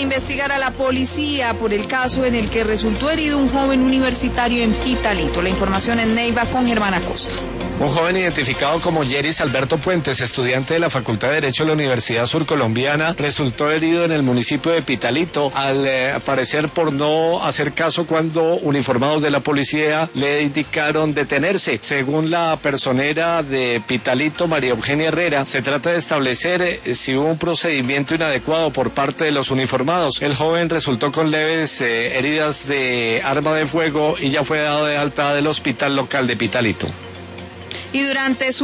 investigar a la policía por el caso en el que resultó herido un joven universitario en Pitalito. La información en Neiva con Germán Acosta. Un joven identificado como Yeris Alberto Puentes, estudiante de la Facultad de Derecho de la Universidad Surcolombiana, resultó herido en el municipio de Pitalito, al parecer por no hacer caso cuando uniformados de la policía le indicaron detenerse. Según la personera de Pitalito, María Eugenia Herrera, se trata de establecer si hubo un procedimiento inadecuado por parte de los uniformados. El joven resultó con leves heridas de arma de fuego y ya fue dado de alta del hospital local de Pitalito. Y durante su